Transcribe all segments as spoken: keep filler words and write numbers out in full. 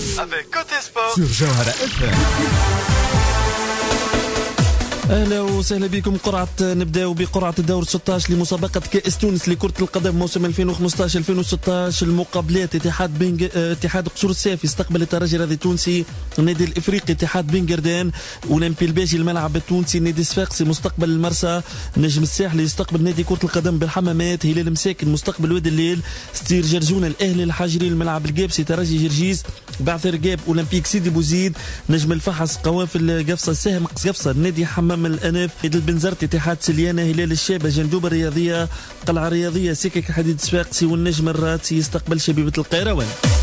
avec Côté Sport sur Jawhara اف ام. اهلا وسهلا بكم. قرعه نبداو بقرعه الدور ستة عشر لمسابقه كاس تونس لكره القدم موسم ألفين وخمسطاش ألفين وستطاش. المقابلات اتحاد بنج اتحاد قصور السيف يستقبل الترجي الرياضي التونسي، النادي الافريقي اتحاد بن قردان، اولمبي الباجي الملعب التونسي، النادي الصفاقسي مستقبل المرسى، نجم الساحلي يستقبل نادي كره القدم بالحمامات، هلال مساكن مستقبل وادي الليل، ستير جرجونه الاهلي الحجري الملعب القابسي، ترجي جرجيس، بعث رقاب اولمبيك سيدي بوزيد، نجم الفحص قوافل قفصه ساهم قفصه، نادي حمام الانف، نادي البنزرت اتحاد سليانه، هلال الشابه، جندوبه الرياضيه، قلعه رياضيه، سكك حديد صفاقسي، والنجم الراتسي يستقبل شبيبه القيروان.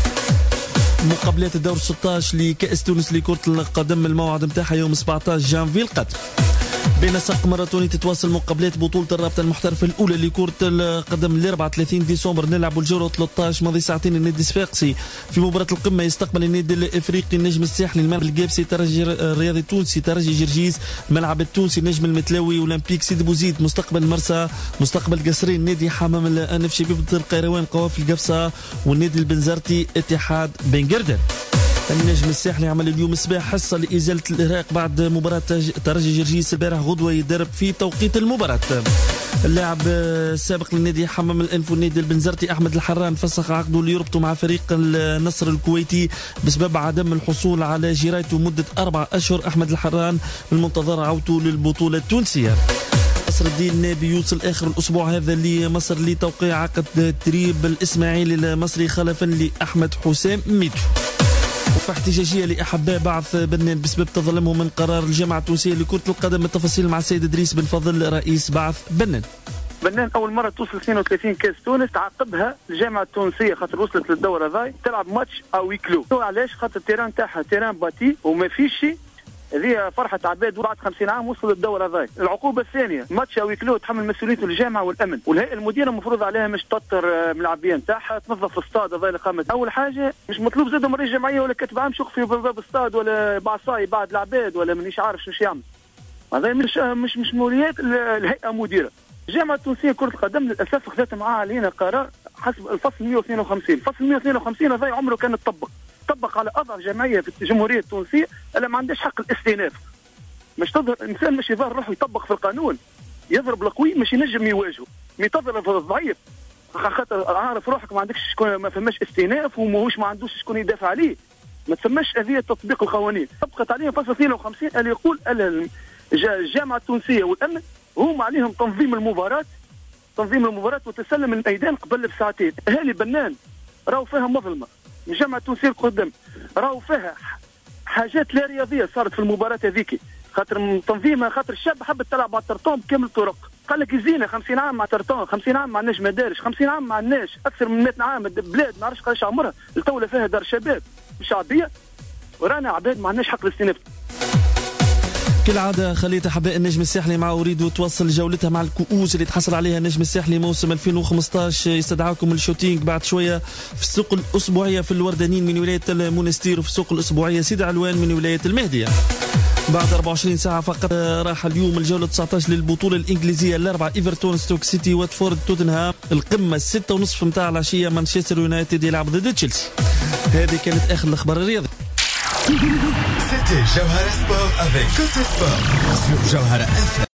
مقابلات الدور ستة عشر لكأس تونس لكرة القدم الموعد نتاعها يوم سبعطاش جانفي القادم. بين الساق ماراثوني تتواصل مقابلات بطولة الرابطة المحترفة الأولى لكرة القدم ل أربعة وثلاثين ديسمبر، نلعب الجولة ثلاثطاش ماضي ساعتين. النادي الصفاقسي في مباراة القمة يستقبل النادي الإفريقي، النجم الساحلي، الملعب القابسي، ترجي الرياضي التونسي، ترجي جرجيس، الملعب التونسي، النجم المتلاوي، أولمبيك سيدي بوزيد، مستقبل مرسى، مستقبل قصرين، نادي حمام الأنف، شبيبة القيروان، قوافل قفصة، والنادي البنزرتي اتحاد بن قردان. النجم الساحلي عمل اليوم الصباح حصه لازاله الارهاق بعد مباراه ترجي جرجيس البارح، غدوه يدرب في توقيت المباراه. اللاعب السابق للنادي حمام الانف والنادي البنزرتي احمد الحران فسخ عقده ليربطه مع فريق النصر الكويتي بسبب عدم الحصول على جرايته مده اربع اشهر. احمد الحران المنتظر عودته للبطوله التونسيه. نصر الدين نابي يوصل اخر الاسبوع هذا لمصر لتوقيع عقد تدريب الاسماعيلي المصري خلفا لاحمد حسام ميتو. وفي احتجاجيه لاحباء بعث بنان بسبب تظلمهم من قرار الجامعه التونسيه لكره القدم. التفاصيل مع السيد ادريس بن فضل رئيس بعث بنان. بنان اول مره توصل اثنين وثلاثين كاس تونس، تعاقبها الجامعه التونسيه خاطر وصلت للدوره ذاي تلعب ماتش او ويكلو. علاش؟ خاطر التيران تاعها تيران باتي وما فيش. هذه فرحه عباد بعد خمسين عام وصلوا للدوره ذاي. العقوبه الثانيه ماتش او ويكلو تحمل مسؤوليته الجامعه والامن، والهيئه المديره المفروض عليها مش تطر ملاعبين تاعها، تنظف الاستاد هذا اللي قامت. اول حاجه مش مطلوب زادهم رئيس جمعيه ولا كاتب عام شوف في باب الاستاد ولا بعصاي بعد العباد ولا مانيش عارف شو يعمل. هذا مش مش مش مسؤوليات الهيئه المديره. الجامعه التونسيه كره القدم للاسف خذت معها علينا قرار حسب الفصل مئة واثنين وخمسين، الفصل مئة واثنين وخمسين هذا عمره كان يطبق، طبق على اضعف جمعيه في الجمهوريه التونسيه اللي ما عندهاش حق الاستئناف. مش تظهر انسان مش يظهر روحه يطبق في القانون، يضرب القوي مش ينجم يواجهه، تضرب الضعيف خاطر عارف روحك ما عندكش شكون، ما فماش استئناف وماهوش ما عندوش شكون يدافع عليه، ما تسماش هذه تطبيق القوانين. طبقت عليهم فصل اثنين وخمسين اللي يقول الجامعه التونسيه والامن هم عليهم تنظيم المباراه، تنظيم المباراه وتسلم الميدان قبل بساعتين. اهالي بنان راهو فيها مظلمه، الجامعه التونسيه القدام راهو فيها حاجات لا رياضيه صارت في المباراه هذيك، خاطر تنظيمها خاطر الشاب حبت تلعب مع الترتون بكامل الطرق. قال لك يزينا خمسين عام مع ترتون، خمسين عام ما عندناش مدارس، خمسين عام ما عندناش اكثر من مئة عام بلاد ما نعرفش قداش عمرها، الدوله فيها دار شباب شعبيه ورانا عباد ما عندناش حق الاستئناف. كالعادة خليت أحباء النجم الساحلي مع أريد توصل جولتها مع الكؤوس اللي تحصل عليها النجم الساحلي موسم ألفين وخمسطاش. يستدعاكم الشوتينج بعد شوية في السوق الأسبوعية في الوردانين من ولاية المونستير، وفي السوق الأسبوعية سيد علوان من ولاية المهدية. بعد أربعة وعشرين ساعة فقط راح اليوم الجولة تسعطاش للبطولة الإنجليزية الأربعة، إيفرتون، ستوك سيتي، واتفورد، توتنهام. القمة الستة ونصف متاع العشية مانشستر يونايتد يلعب ضد تشيلسي. هذه كانت آخر الأخبار الرياضية. C'était Jawhara Sport avec Côté Sport sur Jawhara اف ام.